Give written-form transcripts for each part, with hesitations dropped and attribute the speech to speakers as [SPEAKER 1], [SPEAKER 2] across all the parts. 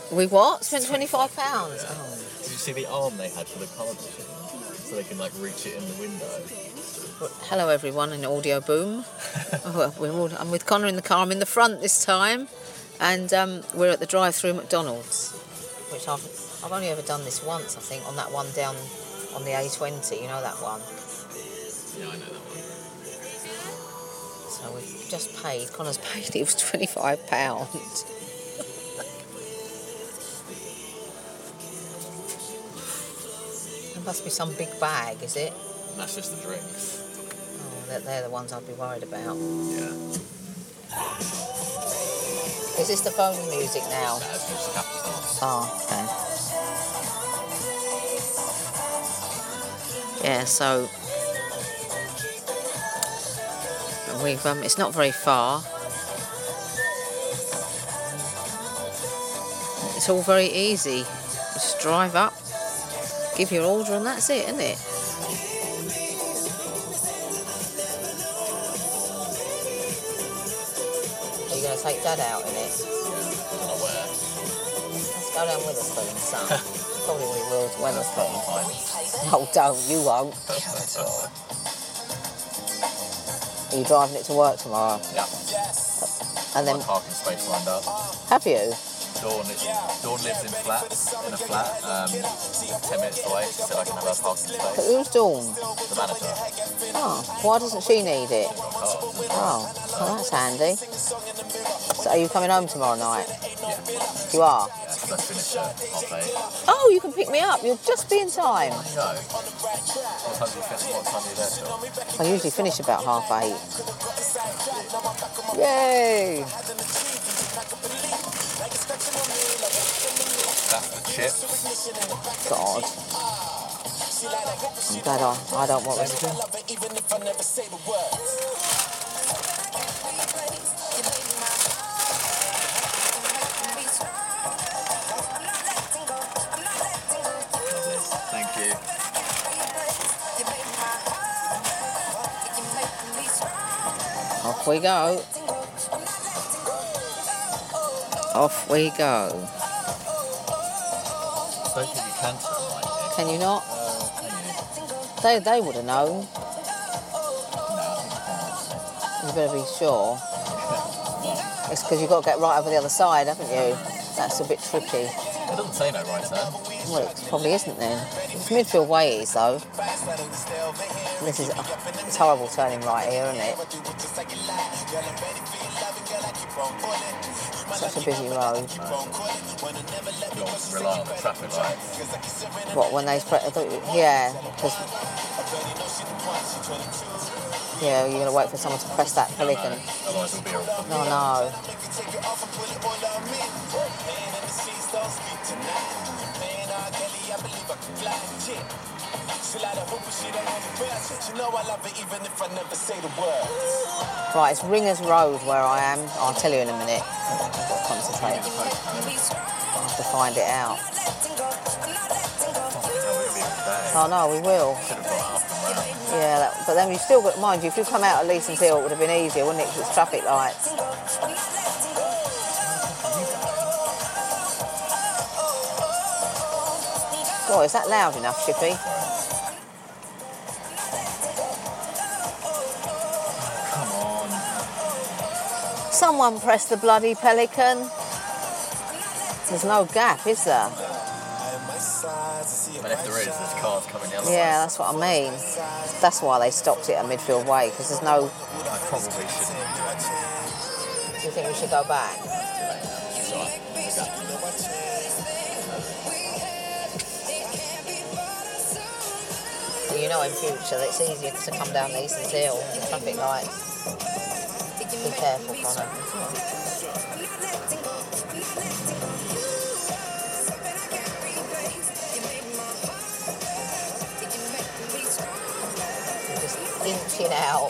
[SPEAKER 1] We what? Spent £25? Oh.
[SPEAKER 2] Did you see the arm they had for the card machine? So they can like reach it in the window.
[SPEAKER 1] Hello everyone in Audio Boom. I'm with Connor in the car. I'm in the front this time, and we're at the drive-through McDonald's, which I've only ever done this once, I think, on that one down on the A20. You know that one?
[SPEAKER 2] Yeah, I know that one.
[SPEAKER 1] So we've just paid. Connor's paid. It was £25. There must be some big bag, is it?
[SPEAKER 2] That's just the drinks.
[SPEAKER 1] Oh, they're the ones I'd be worried about.
[SPEAKER 2] Yeah.
[SPEAKER 1] Is this the phone music now?
[SPEAKER 2] That's just Capital.
[SPEAKER 1] Oh, okay. Yeah, so we've it's not very far. It's all very easy. Just drive up, give your order, and that's it, isn't it? Are you going to take Dad out in it?
[SPEAKER 2] Yeah, I don't know where.
[SPEAKER 1] Let's go down Witherspoon, son. Probably we will to Witherspoon.
[SPEAKER 2] Fine.
[SPEAKER 1] Oh, don't. You won't. Are you driving it to work tomorrow?
[SPEAKER 2] Yeah.
[SPEAKER 1] And then,
[SPEAKER 2] My parking space lined up.
[SPEAKER 1] have you?
[SPEAKER 2] Dawn lives in a flat, 10 minutes away. She said I can have her parking
[SPEAKER 1] But
[SPEAKER 2] space.
[SPEAKER 1] who's Dawn?
[SPEAKER 2] The manager.
[SPEAKER 1] Oh, why doesn't she need it? Oh, well, that's handy. So are you coming home tomorrow night?
[SPEAKER 2] Yeah.
[SPEAKER 1] You are?
[SPEAKER 2] Yeah, because I finish at 8:30.
[SPEAKER 1] Oh, you can pick me up. You'll just be in time.
[SPEAKER 2] No. What time do you finish? What time are you there till?
[SPEAKER 1] I usually finish about 8:30. Yay!
[SPEAKER 2] That's the chip.
[SPEAKER 1] God. I'm glad I don't want this to.
[SPEAKER 2] Thank you.
[SPEAKER 1] Off we go. Off we go.
[SPEAKER 2] I don't think you can turn right here.
[SPEAKER 1] Can you not?
[SPEAKER 2] Can you?
[SPEAKER 1] They would have known.
[SPEAKER 2] No, I think
[SPEAKER 1] You better be sure. It's because you've got to get right over the other side, haven't you? That's a bit tricky.
[SPEAKER 2] it doesn't say no right turn.
[SPEAKER 1] Well, it probably isn't then. It's midfield way is though. This is it's horrible turning right here, isn't it? Such a busy road.
[SPEAKER 2] You don't rely on the traffic lights.
[SPEAKER 1] What when they yeah, because yeah, you're gonna wait for someone to press that pelican.
[SPEAKER 2] Otherwise it'll be a...
[SPEAKER 1] No. Right, it's Ringers Road where I am. I'll tell you in a minute. I've got to concentrate. I'll have to find it out. Oh no, we will. Yeah, but then you still got, mind you, if you come out of Leeson's Hill, it would have been easier, wouldn't it? Because it's traffic lights. God, is that loud enough, Shippy?
[SPEAKER 2] Come on.
[SPEAKER 1] Someone press the bloody pelican. There's no gap, is there?
[SPEAKER 2] And if there is, there's cars coming the other way.
[SPEAKER 1] Yeah, that's what I mean. That's why they stopped it at midfield way, because there's no...
[SPEAKER 2] I probably shouldn't.
[SPEAKER 1] Do you think we should go back?
[SPEAKER 2] It's all right.
[SPEAKER 1] Well, you know in future that it's easier to come down Leeson's Hill with the traffic lights. Be careful, Connor. You're just inching out.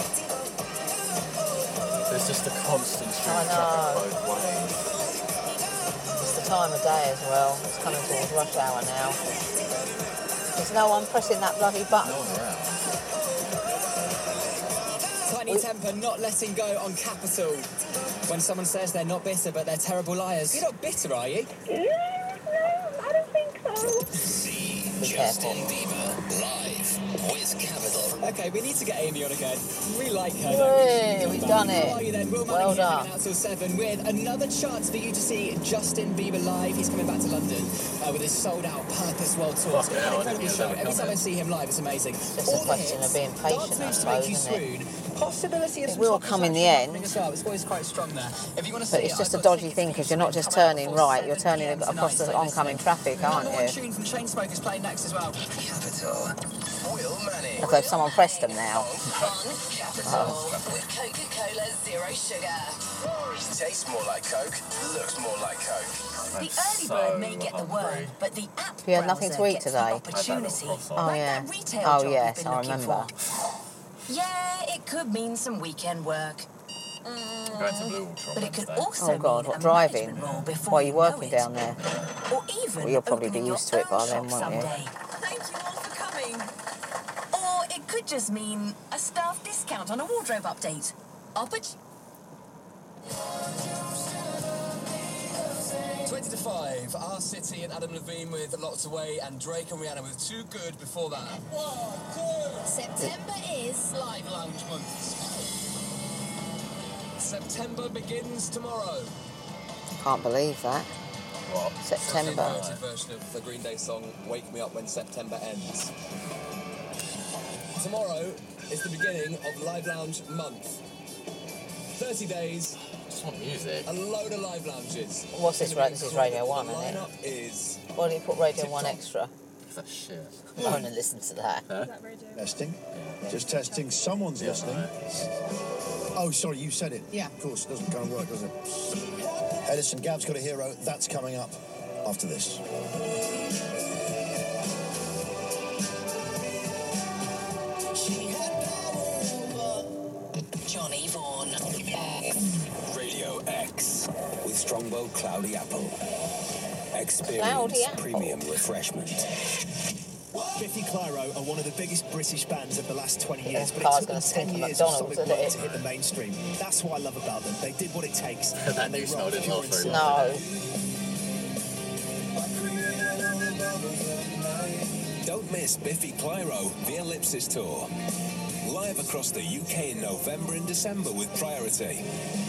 [SPEAKER 2] There's just a constant stream
[SPEAKER 1] I
[SPEAKER 2] of
[SPEAKER 1] know.
[SPEAKER 2] traffic both ways.
[SPEAKER 1] It's the time of day as well. It's coming towards rush hour now. There's no one pressing that bloody button.
[SPEAKER 2] No one around.
[SPEAKER 3] temper, not letting go on Capital. When someone says they're not bitter, but they're terrible liars. You're not bitter, are you?
[SPEAKER 4] No, I don't think so.
[SPEAKER 5] See
[SPEAKER 1] Be
[SPEAKER 5] Justin
[SPEAKER 1] careful.
[SPEAKER 5] Bieber live with Capital.
[SPEAKER 3] Okay, we need to get Amy on again. We like her.
[SPEAKER 1] Yay, we've done
[SPEAKER 3] How are you
[SPEAKER 1] it.
[SPEAKER 3] then? Will
[SPEAKER 1] Well
[SPEAKER 3] Manning here
[SPEAKER 1] done.
[SPEAKER 3] hanging out till 7 with another chance for you to see Justin Bieber live. He's coming back to London with his sold-out Purpose World Tour. It's going to be an incredible show. Every time I see him live, it's amazing.
[SPEAKER 1] Just a question of being patient,
[SPEAKER 3] Dance
[SPEAKER 1] I
[SPEAKER 3] moves to
[SPEAKER 1] suppose,
[SPEAKER 3] make you
[SPEAKER 1] isn't it?
[SPEAKER 3] swoon. Possibility of
[SPEAKER 1] It
[SPEAKER 3] some
[SPEAKER 1] will
[SPEAKER 3] top
[SPEAKER 1] come in the
[SPEAKER 3] action
[SPEAKER 1] end.
[SPEAKER 3] happening as well. It's always quite strong there. If you want to see
[SPEAKER 1] But it's
[SPEAKER 3] it,
[SPEAKER 1] just a
[SPEAKER 3] I've got
[SPEAKER 1] dodgy
[SPEAKER 3] tickets
[SPEAKER 1] thing
[SPEAKER 3] for
[SPEAKER 1] because
[SPEAKER 3] you
[SPEAKER 1] you're not
[SPEAKER 3] to
[SPEAKER 1] just
[SPEAKER 3] come out
[SPEAKER 1] turning
[SPEAKER 3] before
[SPEAKER 1] right, you're
[SPEAKER 3] 7
[SPEAKER 1] turning
[SPEAKER 3] PM
[SPEAKER 1] across the
[SPEAKER 3] tonight, so
[SPEAKER 1] oncoming
[SPEAKER 3] listen.
[SPEAKER 1] traffic, aren't
[SPEAKER 3] Number one
[SPEAKER 1] you?
[SPEAKER 3] tune from Chainsmokers playing next as well.
[SPEAKER 5] Capital. Will Manning.
[SPEAKER 1] As though someone pressed them now.
[SPEAKER 5] On Capital. With Coca-Cola Zero Sugar. Tastes more like Coke. Looks more like Coke.
[SPEAKER 6] The early bird may get the word, but the app
[SPEAKER 1] You had nothing to
[SPEAKER 6] browser
[SPEAKER 1] eat
[SPEAKER 6] gets
[SPEAKER 1] today?
[SPEAKER 6] the opportunity.
[SPEAKER 1] Oh,
[SPEAKER 6] Like
[SPEAKER 1] yeah.
[SPEAKER 6] that retail
[SPEAKER 1] Oh,
[SPEAKER 6] job
[SPEAKER 1] yes,
[SPEAKER 6] you've been
[SPEAKER 1] I
[SPEAKER 6] looking
[SPEAKER 1] remember.
[SPEAKER 6] for. Yeah, it could mean some weekend work.
[SPEAKER 2] Going to Blue Ultra on
[SPEAKER 6] But it could
[SPEAKER 2] Wednesday.
[SPEAKER 6] also
[SPEAKER 1] Oh God,
[SPEAKER 6] mean
[SPEAKER 1] what
[SPEAKER 6] a
[SPEAKER 1] driving?
[SPEAKER 6] management role before
[SPEAKER 1] Why are you
[SPEAKER 6] know
[SPEAKER 1] working
[SPEAKER 6] it.
[SPEAKER 1] down there?
[SPEAKER 6] Or even
[SPEAKER 1] Well, you'll probably be
[SPEAKER 6] opening
[SPEAKER 1] used
[SPEAKER 6] your
[SPEAKER 1] to it by
[SPEAKER 6] own
[SPEAKER 1] then,
[SPEAKER 6] shop
[SPEAKER 1] won't you?
[SPEAKER 6] someday. Thank you all for coming. Or it could just mean a staff discount on a wardrobe update. Oppor-
[SPEAKER 3] 20 to 5, Our City and Adam Levine with Lots Away and Drake and Rihanna with Too Good before that.
[SPEAKER 7] September is
[SPEAKER 3] Live Lounge Month. September begins tomorrow.
[SPEAKER 1] Can't believe that.
[SPEAKER 2] What?
[SPEAKER 1] September.
[SPEAKER 3] Version of the Green Day song Wake Me Up When September Ends. Tomorrow is the beginning of Live Lounge Month. 30 days,
[SPEAKER 2] Just want music.
[SPEAKER 3] a load of live lounges.
[SPEAKER 1] What's this? This is Radio 1,
[SPEAKER 3] The
[SPEAKER 1] isn't it?
[SPEAKER 3] lineup is
[SPEAKER 1] Why do you put Radio 1
[SPEAKER 3] TikTok.
[SPEAKER 1] extra?
[SPEAKER 2] That shit.
[SPEAKER 1] I want to listen to that.
[SPEAKER 8] Testing. Just testing. Someone's listening. Oh, sorry, you said it.
[SPEAKER 7] Yeah.
[SPEAKER 8] Of course, it doesn't go and work, does it? Edison, Gav's got a hero. That's coming up after this.
[SPEAKER 5] Johnny Vaughan. Radio X. With Strongbow Cloudy Apple. Experience
[SPEAKER 1] Cloudy Apple.
[SPEAKER 5] premium refreshment.
[SPEAKER 9] Biffy Clyro are one of the biggest British bands of the last 20 years, but
[SPEAKER 1] car's
[SPEAKER 9] it took
[SPEAKER 1] gonna
[SPEAKER 9] them
[SPEAKER 1] stink
[SPEAKER 9] 10
[SPEAKER 1] of
[SPEAKER 9] years of
[SPEAKER 1] McDonald's,
[SPEAKER 9] solid
[SPEAKER 1] isn't
[SPEAKER 9] work
[SPEAKER 1] it?
[SPEAKER 9] to hit the mainstream. That's what I love about them. They did what it takes.
[SPEAKER 2] That
[SPEAKER 9] and they
[SPEAKER 2] new smell
[SPEAKER 9] rock
[SPEAKER 2] didn't
[SPEAKER 9] pure
[SPEAKER 2] last
[SPEAKER 9] and
[SPEAKER 2] very
[SPEAKER 9] simple.
[SPEAKER 1] No.
[SPEAKER 5] Don't miss Biffy Clyro, the Ellipsis Tour. Live across the UK in November and December with Priority.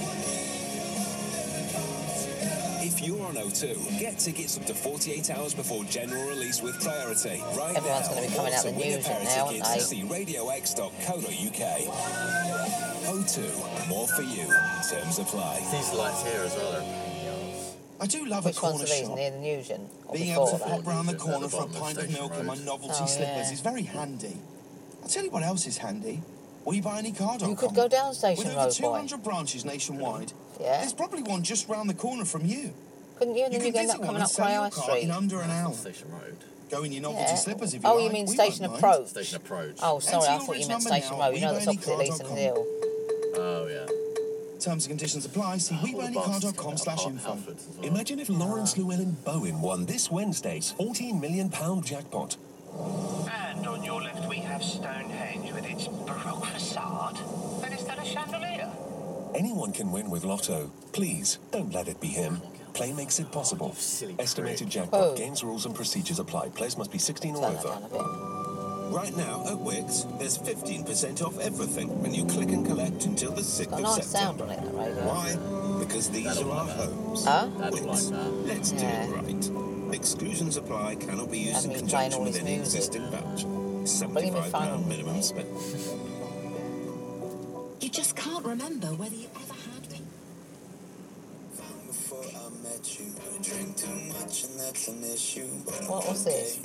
[SPEAKER 5] If you're on O2, get tickets up to 48 hours before general release with Priority. Right
[SPEAKER 1] Everyone's
[SPEAKER 5] now,
[SPEAKER 1] gonna be coming out
[SPEAKER 5] also
[SPEAKER 1] the
[SPEAKER 5] win a
[SPEAKER 1] news
[SPEAKER 5] pair of
[SPEAKER 1] now, aren't
[SPEAKER 5] tickets
[SPEAKER 1] they?
[SPEAKER 5] to see radiox.co.uk. O2, more for you. Terms apply.
[SPEAKER 2] These lights here as well are
[SPEAKER 8] I do love
[SPEAKER 1] Which
[SPEAKER 8] a corner
[SPEAKER 1] ones are these?
[SPEAKER 8] shop.
[SPEAKER 1] Near the Newton? Or
[SPEAKER 8] Being able
[SPEAKER 1] before
[SPEAKER 8] to
[SPEAKER 1] that?
[SPEAKER 8] flip round the
[SPEAKER 2] At the
[SPEAKER 8] corner for a
[SPEAKER 2] bottom of
[SPEAKER 8] pint of
[SPEAKER 2] Station
[SPEAKER 8] milk and my
[SPEAKER 2] Road.
[SPEAKER 8] novelty
[SPEAKER 1] Oh,
[SPEAKER 8] slippers
[SPEAKER 1] yeah.
[SPEAKER 8] is very handy. I'll tell you what else is handy. Will you buy any car.com?
[SPEAKER 1] You could go down Station
[SPEAKER 8] With
[SPEAKER 1] Road,
[SPEAKER 8] over
[SPEAKER 1] boy.
[SPEAKER 8] 200 branches nationwide,
[SPEAKER 1] Yeah.
[SPEAKER 8] there's probably one just round the corner from you.
[SPEAKER 1] Couldn't you? And
[SPEAKER 8] You
[SPEAKER 1] then you
[SPEAKER 8] can
[SPEAKER 1] end up
[SPEAKER 8] visit one
[SPEAKER 1] coming
[SPEAKER 8] and
[SPEAKER 1] up
[SPEAKER 8] sell
[SPEAKER 1] Cray
[SPEAKER 8] your
[SPEAKER 1] High
[SPEAKER 8] car
[SPEAKER 1] Street.
[SPEAKER 8] in under an hour.
[SPEAKER 2] Station Road.
[SPEAKER 8] Go in your novelty
[SPEAKER 1] Yeah.
[SPEAKER 8] slippers if you
[SPEAKER 1] Oh,
[SPEAKER 8] like.
[SPEAKER 1] you mean
[SPEAKER 8] We
[SPEAKER 1] Station
[SPEAKER 8] won't mind.
[SPEAKER 1] Approach?
[SPEAKER 2] Station Approach.
[SPEAKER 1] Oh, sorry,
[SPEAKER 8] Enter
[SPEAKER 1] I
[SPEAKER 8] your
[SPEAKER 1] thought you
[SPEAKER 8] rich
[SPEAKER 1] meant
[SPEAKER 8] number
[SPEAKER 1] Station
[SPEAKER 8] now,
[SPEAKER 1] Road. You know that's opposite Leeson
[SPEAKER 8] WeBuyAnyCar.com.
[SPEAKER 1] Hill.
[SPEAKER 2] Oh, yeah.
[SPEAKER 8] Terms and conditions apply. See WeBuyAnyCar.com/info.
[SPEAKER 2] Halfords as well.
[SPEAKER 5] Imagine if Lawrence Llewellyn Bowen won this Wednesday's £14 million jackpot.
[SPEAKER 10] And on your left we have Stonehenge with its baroque facade. And is that a chandelier?
[SPEAKER 5] Anyone can win with Lotto. Please, don't let it be him. Play makes it possible.
[SPEAKER 2] Silly
[SPEAKER 5] Estimated
[SPEAKER 2] prick.
[SPEAKER 5] jackpot.
[SPEAKER 1] Oh.
[SPEAKER 5] Games, rules and procedures apply. Players must be 16 or
[SPEAKER 1] Turn that
[SPEAKER 5] over.
[SPEAKER 1] down a bit.
[SPEAKER 11] Right now at Wix, there's 15% off everything when you click and collect until the 6th
[SPEAKER 1] Got a
[SPEAKER 11] of
[SPEAKER 1] nice sound
[SPEAKER 11] September.
[SPEAKER 1] on it, that radio.
[SPEAKER 11] Why? Because these
[SPEAKER 2] That'll
[SPEAKER 11] are our
[SPEAKER 2] like that.
[SPEAKER 11] homes.
[SPEAKER 1] Huh?
[SPEAKER 2] That'll
[SPEAKER 11] Wix.
[SPEAKER 2] like that.
[SPEAKER 11] Let's do
[SPEAKER 1] Yeah.
[SPEAKER 11] it right. Exclusions apply, cannot be used
[SPEAKER 1] Having
[SPEAKER 11] in
[SPEAKER 1] you playing
[SPEAKER 11] conjunction
[SPEAKER 1] all
[SPEAKER 11] with
[SPEAKER 1] his
[SPEAKER 11] any
[SPEAKER 1] music.
[SPEAKER 11] existing voucher.
[SPEAKER 1] Bring him your
[SPEAKER 11] £75
[SPEAKER 1] phone.
[SPEAKER 11] minimum spend.
[SPEAKER 7] You just can't remember whether you ever had one.
[SPEAKER 11] Before I met you, I drink too much and that's an issue.
[SPEAKER 1] What was this?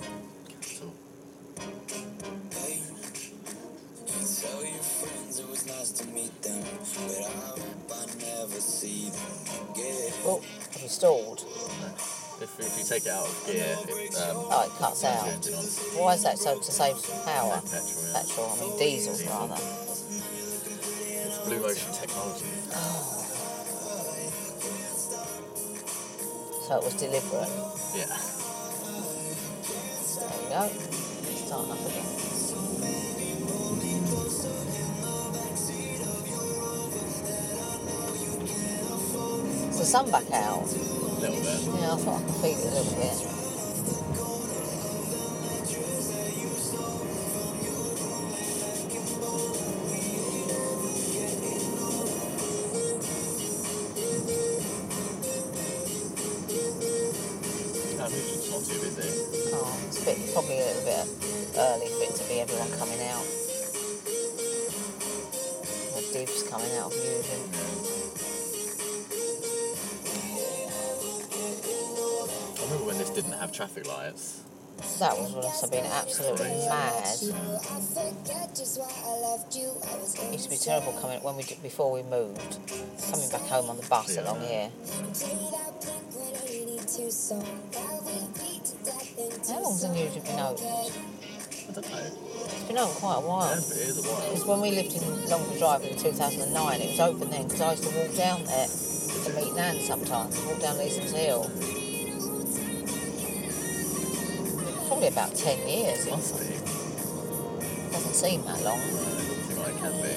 [SPEAKER 11] Hey, you tell your friends it was nice to meet them, but I hope I never see them again.
[SPEAKER 1] Oh, have you stalled?
[SPEAKER 2] If you take it out of gear, it
[SPEAKER 1] Oh, it cuts out.
[SPEAKER 2] turns it on.
[SPEAKER 1] Why is that so? To save some power?
[SPEAKER 2] Petrol, yeah.
[SPEAKER 1] Petrol, I mean diesel rather.
[SPEAKER 2] It's Blue Ocean technology.
[SPEAKER 1] So it was deliberate.
[SPEAKER 2] Yeah.
[SPEAKER 1] There we go. Starting up again. the sun back out?
[SPEAKER 2] A little bit.
[SPEAKER 1] Yeah, I thought I could feel it a little bit.
[SPEAKER 2] It's not too busy.
[SPEAKER 1] Oh, it's probably a little bit early for it to be everyone coming out. The divs coming out of Nugent.
[SPEAKER 2] I remember when this didn't have traffic lights.
[SPEAKER 1] That was must have been absolutely mad. It used to be terrible coming before we moved, coming back home on the bus along here. How long's the Nugent been open?
[SPEAKER 2] I don't know.
[SPEAKER 1] It's been open quite a while.
[SPEAKER 2] Yeah, it is a while.
[SPEAKER 1] Because when we lived in Longford Drive in 2009, it was open then, because I used to walk down there to meet Nan sometimes, walk down Leeson's Hill. Probably about 10 years. It
[SPEAKER 2] Must be.
[SPEAKER 1] doesn't seem that long.
[SPEAKER 2] No, it doesn't seem like it can be.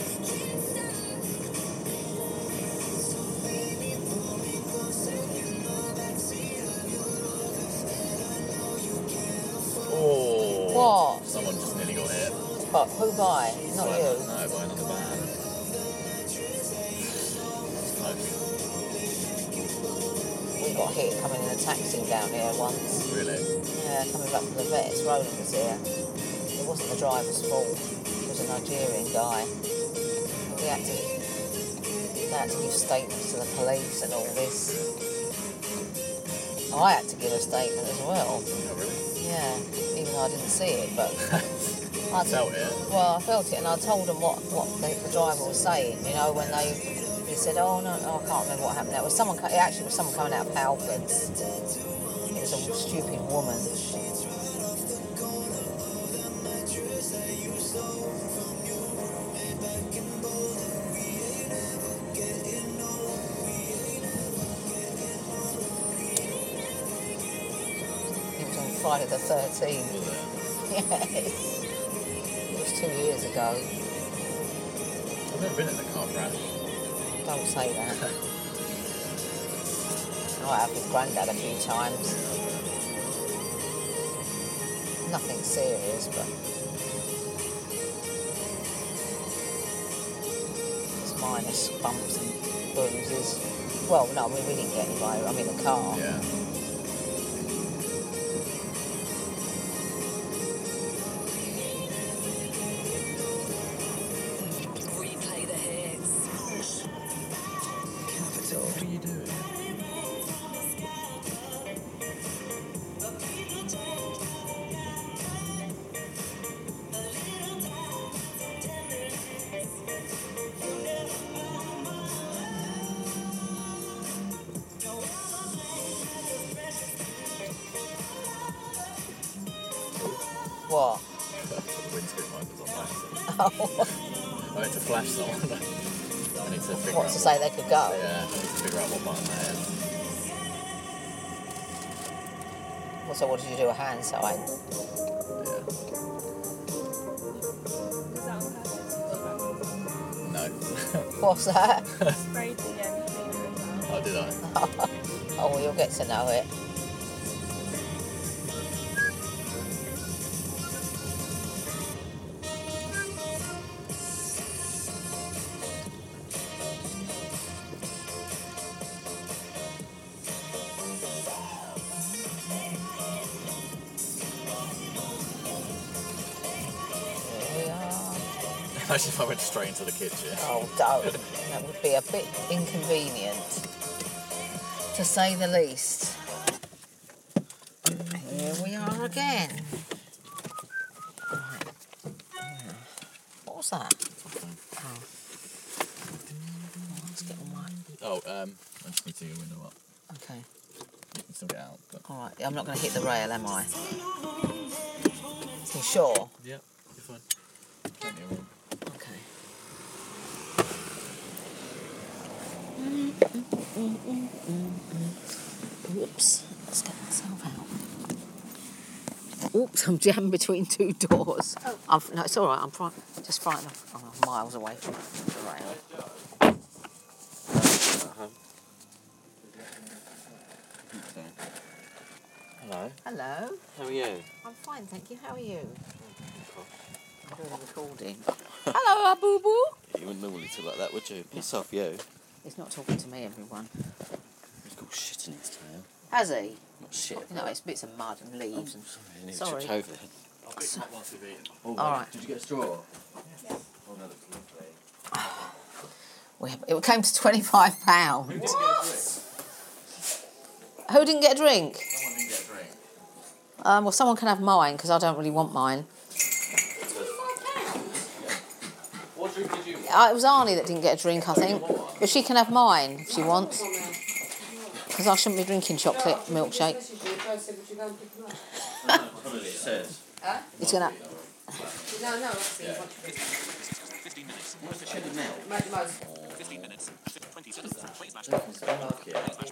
[SPEAKER 2] Oh.
[SPEAKER 1] What?
[SPEAKER 2] Someone just nearly got hit.
[SPEAKER 1] But who by? Not you.
[SPEAKER 2] No, by another van. Close.
[SPEAKER 1] We got hit coming in a taxi down here once.
[SPEAKER 2] Really?
[SPEAKER 1] Yeah, coming back from the vets. Roland was here. It wasn't the driver's fault. It was a Nigerian guy. They had to give statements to the police and all this. I had to give a statement as well.
[SPEAKER 2] Oh, really?
[SPEAKER 1] Yeah, even though I didn't see it, but I
[SPEAKER 2] felt it.
[SPEAKER 1] Well, I felt it, and I told them what the driver was saying. You know, when he said, "Oh no, I can't remember what happened." It was someone. It actually was someone coming out of Halfords. It was a stupid woman. Friday the 13th. Yes. It was 2 years ago.
[SPEAKER 2] I've never been in a car crash.
[SPEAKER 1] Don't say that. I have with Grandad a few times. Nothing serious, but it's minus bumps and bruises. Well, no, I mean, we didn't get anywhere. I'm in the car.
[SPEAKER 2] Yeah.
[SPEAKER 1] What?
[SPEAKER 2] The windscreen wipers on my seat.
[SPEAKER 1] Oh.
[SPEAKER 2] I need to flash someone. I need to figure
[SPEAKER 1] What,
[SPEAKER 2] out
[SPEAKER 1] to say they could go?
[SPEAKER 2] Yeah, I need to figure out what button that is.
[SPEAKER 1] Well, so what did you do, a hand sign?
[SPEAKER 2] No.
[SPEAKER 1] What's that?
[SPEAKER 2] Oh, did I?
[SPEAKER 1] Oh, well, you'll get to know it.
[SPEAKER 2] Imagine if I went straight into the kitchen.
[SPEAKER 1] Oh, don't. That would be a bit inconvenient, to say the least. Here we are again. Right. What was that? Oh. Let's get on my...
[SPEAKER 2] Oh, I just need to get your window up.
[SPEAKER 1] Okay.
[SPEAKER 2] You can still get out. But...
[SPEAKER 1] All right, I'm not going to hit the rail, am I? You sure?
[SPEAKER 2] Yeah, you're fine. Plenty of room.
[SPEAKER 1] Okay. Whoops, let's get myself out. Oops, I'm jammed between two doors. Oh. No, it's all right, I'm just frightened. I'm miles away from the rail.
[SPEAKER 2] Hello.
[SPEAKER 1] Hello.
[SPEAKER 2] How are you?
[SPEAKER 1] I'm fine, thank you. How are you? I'm doing a recording. Hello, Boo Boo.
[SPEAKER 12] Yeah, you wouldn't normally talk like that, would you? Piss off, you.
[SPEAKER 1] He's not talking to me, everyone.
[SPEAKER 12] He's got shit in his tail.
[SPEAKER 1] Has he?
[SPEAKER 12] Not shit.
[SPEAKER 1] No, it's bits of mud and leaves. And
[SPEAKER 12] And he
[SPEAKER 1] sorry.
[SPEAKER 12] tripped over it.
[SPEAKER 2] I'll pick them up once we've eaten.
[SPEAKER 12] Oh,
[SPEAKER 1] all right.
[SPEAKER 12] Did you get a straw?
[SPEAKER 2] Yeah.
[SPEAKER 12] Oh, no, that's lovely.
[SPEAKER 1] It came to £25.
[SPEAKER 2] Who didn't get a drink?
[SPEAKER 1] Who didn't get a drink?
[SPEAKER 2] Someone didn't get a drink.
[SPEAKER 1] Well, someone can have mine because I don't really want mine.
[SPEAKER 2] What drink did you get?
[SPEAKER 1] It was Arnie that didn't get a drink, I think. But she can have mine if she wants. Because I shouldn't be drinking chocolate milkshake.
[SPEAKER 12] It says.
[SPEAKER 1] He's going to...
[SPEAKER 7] No.
[SPEAKER 12] 15 minutes. What's the cheddar milk?
[SPEAKER 7] Make the most.
[SPEAKER 12] 15 minutes. 20 seconds.